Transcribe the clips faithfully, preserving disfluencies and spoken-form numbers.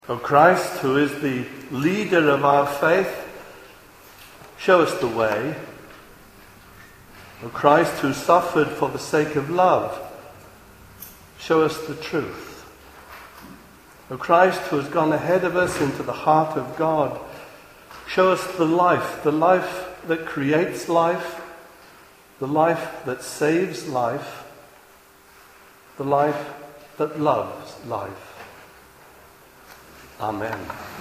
O Christ, who is the leader of our faith, show us the way. O Christ, who suffered for the sake of love, show us the truth. O Christ, who has gone ahead of us into the heart of God, show us the life, the life that creates life, the life that saves life, the life that loves life. Amen.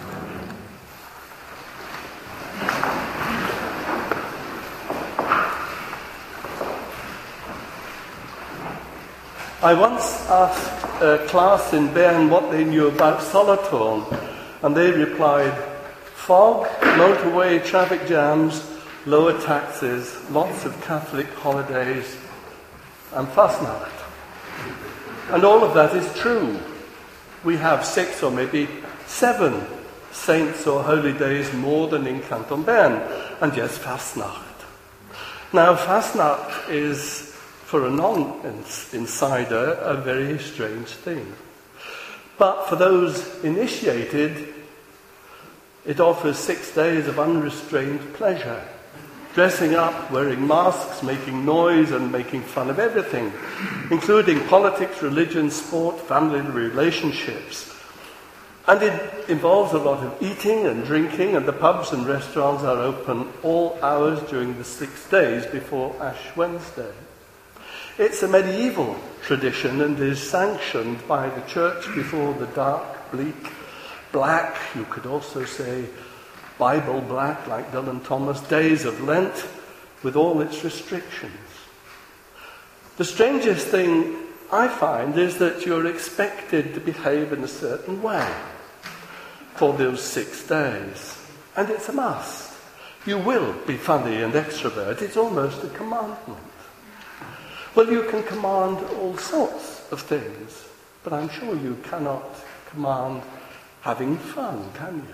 I once asked a class in Bern what they knew about Solothurn, and they replied, fog, motorway traffic jams, lower taxes, lots of Catholic holidays, and Fastnacht. And all of that is true. We have six or maybe seven saints or holy days more than in Canton Bern, and yes, Fastnacht. Now, Fastnacht is, for a non-insider, a very strange thing. But for those initiated, it offers six days of unrestrained pleasure. Dressing up, wearing masks, making noise and making fun of everything, including politics, religion, sport, family relationships. And it involves a lot of eating and drinking, and the pubs and restaurants are open all hours during the six days before Ash Wednesday. It's a medieval tradition and is sanctioned by the church before the dark, bleak, black, you could also say Bible black, like Dylan Thomas, days of Lent, with all its restrictions. The strangest thing I find is that you're expected to behave in a certain way for those six days. And it's a must. You will be funny and extrovert. It's almost a commandment. Well, you can command all sorts of things, but I'm sure you cannot command having fun, can you?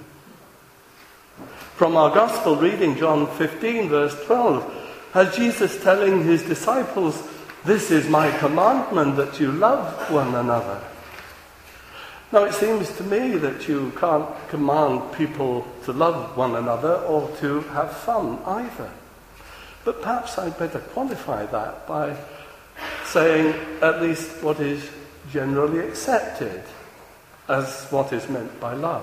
From our Gospel reading, John fifteen, verse twelve, has Jesus telling his disciples, "This is my commandment, that you love one another." Now, it seems to me that you can't command people to love one another or to have fun either. But perhaps I'd better qualify that by saying at least what is generally accepted as what is meant by love.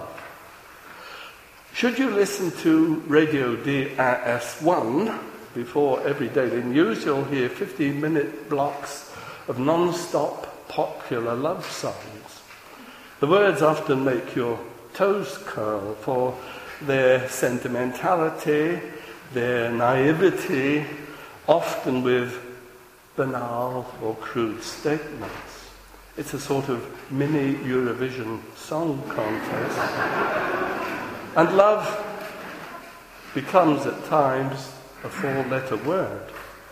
Should you listen to Radio D A S one before every daily news, you'll hear fifteen-minute blocks of non-stop popular love songs. The words often make your toes curl for their sentimentality, their naivety, often with banal or crude statements. It's a sort of mini Eurovision song contest. And love becomes at times a four-letter word.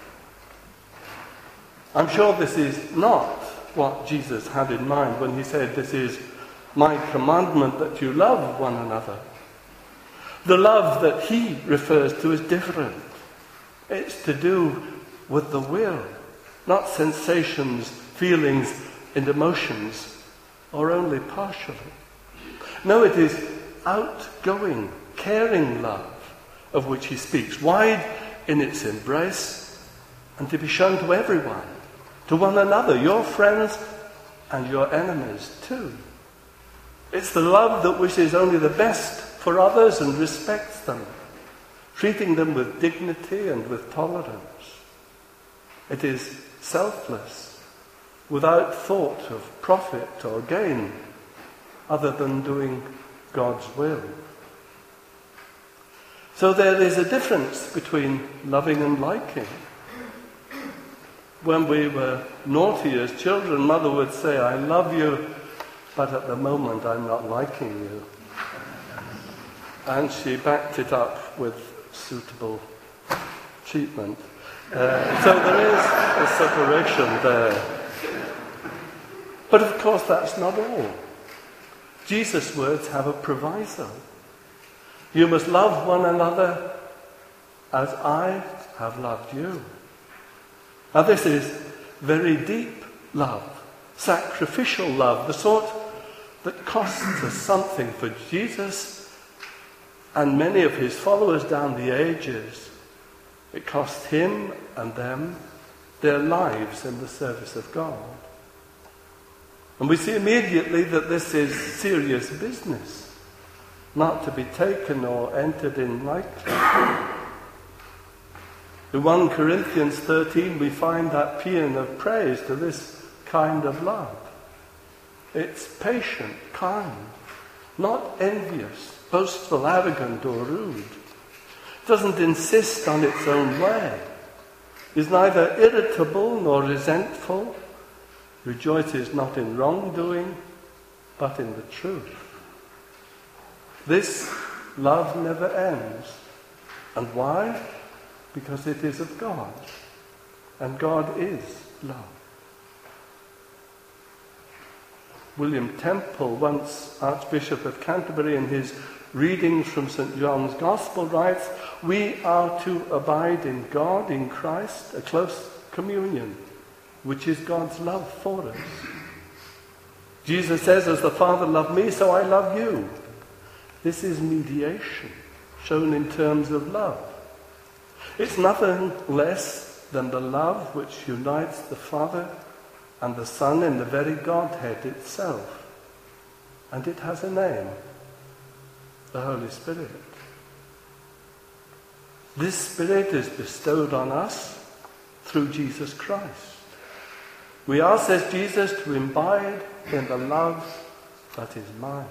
I'm sure this is not what Jesus had in mind when he said, "This is my commandment, that you love one another." The love that he refers to is different. It's to do with the will, not sensations, feelings, and emotions, or only partially. No, it is outgoing, caring love of which he speaks, wide in its embrace, and to be shown to everyone, to one another, your friends and your enemies too. It's the love that wishes only the best for others and respects them, treating them with dignity and with tolerance. It is selfless, without thought of profit or gain, other than doing God's will. So there is a difference between loving and liking. When we were naughty as children, Mother would say, "I love you, but at the moment I'm not liking you." And she backed it up with suitable treatment. Uh, so there is a separation there. But of course that's not all. Jesus' words have a proviso. You must love one another as I have loved you. Now this is very deep love, sacrificial love, the sort that costs us something. For Jesus and many of his followers down the ages, it cost him and them their lives in the service of God. And we see immediately that this is serious business, not to be taken or entered in lightly. In First Corinthians thirteen we find that paean of praise to this kind of love. It's patient, kind, not envious, boastful, arrogant or rude. It doesn't insist on its own way, is neither irritable nor resentful, rejoices not in wrongdoing, but in the truth. This love never ends. And why? Because it is of God, and God is love. William Temple, once Archbishop of Canterbury, in his readings from Saint John's Gospel writes, we are to abide in God, in Christ, a close communion, which is God's love for us. Jesus says, as the Father loved me, so I love you. This is mediation, shown in terms of love. It's nothing less than the love which unites the Father and the Son in the very Godhead itself. And it has a name, the Holy Spirit. This Spirit is bestowed on us through Jesus Christ. We are, says Jesus, to abide in the love that is mine.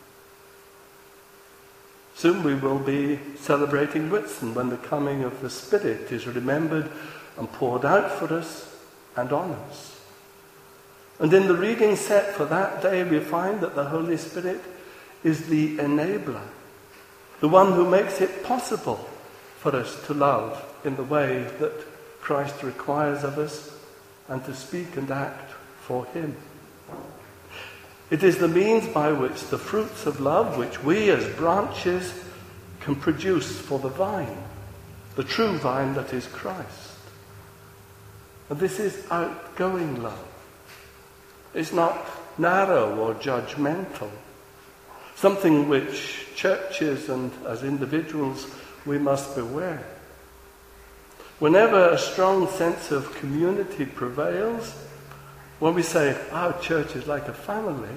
Soon we will be celebrating Whitsun, when the coming of the Spirit is remembered and poured out for us and on us. And in the reading set for that day, we find that the Holy Spirit is the enabler, the one who makes it possible for us to love in the way that Christ requires of us and to speak and act for him. It is the means by which the fruits of love, which we as branches can produce for the vine, the true vine that is Christ. And this is outgoing love. It's not narrow or judgmental, something which churches and as individuals we must beware. Whenever a strong sense of community prevails, when we say our church is like a family,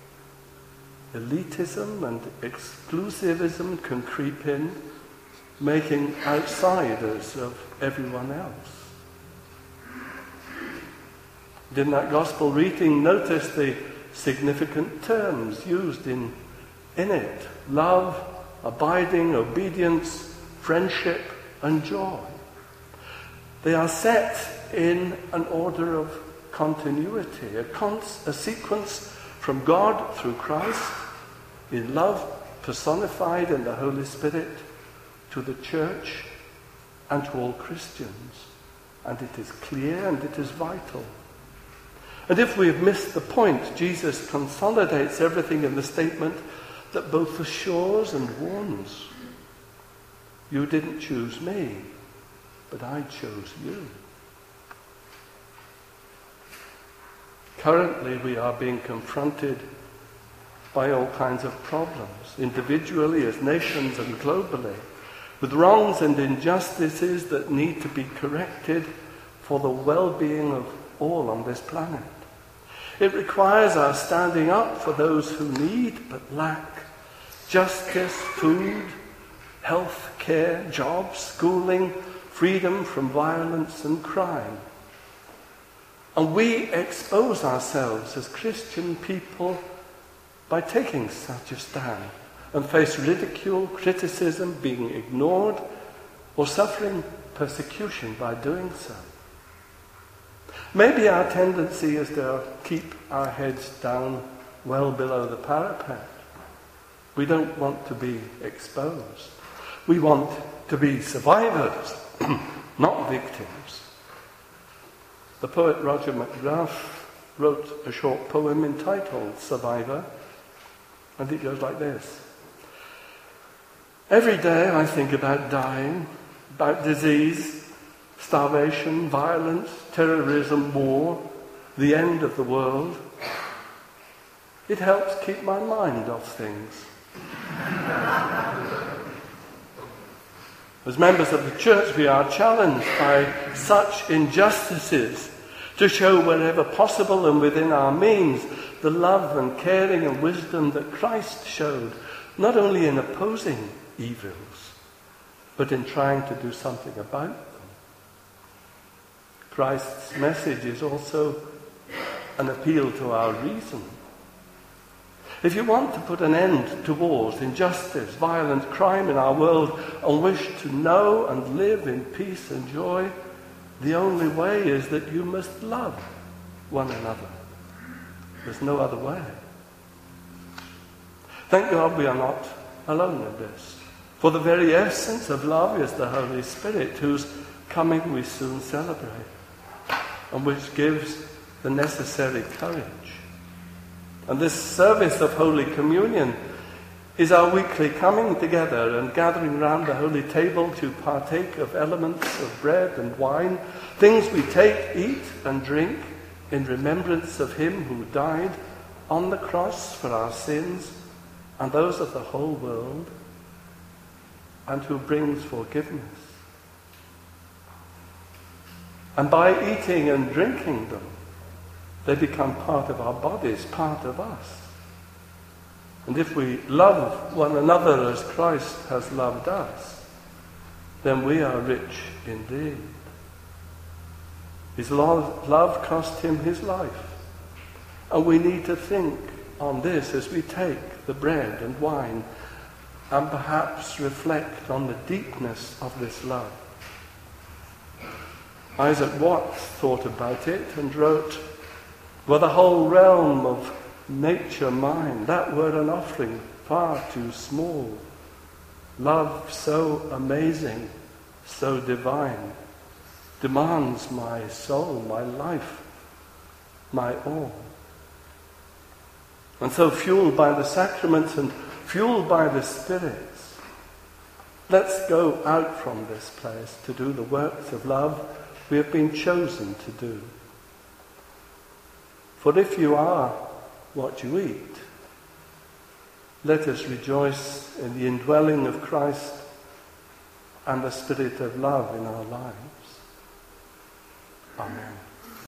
elitism and exclusivism can creep in, making outsiders of everyone else. In that gospel reading, notice the significant terms used in, in it: love, abiding, obedience, friendship, and joy. They are set in an order of continuity, a, cons- a sequence from God through Christ, in love personified in the Holy Spirit, to the church and to all Christians. And it is clear and it is vital. And if we have missed the point, Jesus consolidates everything in the statement that both assures and warns. You didn't choose me, but I chose you. Currently, we are being confronted by all kinds of problems, individually, as nations, and globally, with wrongs and injustices that need to be corrected for the well-being of all on this planet. It requires our standing up for those who need but lack justice, food, health care, jobs, schooling, freedom from violence and crime. And we expose ourselves as Christian people by taking such a stand and face ridicule, criticism, being ignored, or suffering persecution by doing so. Maybe our tendency is to keep our heads down well below the parapet. We don't want to be exposed. We want to be survivors, not victims. The poet Roger McGrath wrote a short poem entitled Survivor, and it goes like this. Every day I think about dying, about disease, starvation, violence, terrorism, war, the end of the world. It helps keep my mind off things. As members of the church, we are challenged by such injustices to show wherever possible and within our means the love and caring and wisdom that Christ showed, not only in opposing evils, but in trying to do something about them. Christ's message is also an appeal to our reason. If you want to put an end to wars, injustice, violent crime in our world, and wish to know and live in peace and joy, the only way is that you must love one another. There's no other way. Thank God we are not alone in this. For the very essence of love is the Holy Spirit, whose coming we soon celebrate, and which gives the necessary courage. And this service of Holy Communion is our weekly coming together and gathering round the holy table to partake of elements of bread and wine, things we take, eat and drink in remembrance of him who died on the cross for our sins and those of the whole world, and who brings forgiveness. And by eating and drinking them, they become part of our bodies, part of us. And if we love one another as Christ has loved us, then we are rich indeed. His love, love cost him his life. And we need to think on this as we take the bread and wine and perhaps reflect on the deepness of this love. Isaac Watts thought about it and wrote, "Were the whole realm of nature mine, that were an offering far too small. Love so amazing, so divine, demands my soul, my life, my all." And so, fueled by the sacraments and fueled by the spirits, let's go out from this place to do the works of love we have been chosen to do. For if you are what you eat, let us rejoice in the indwelling of Christ and the spirit of love in our lives. Amen.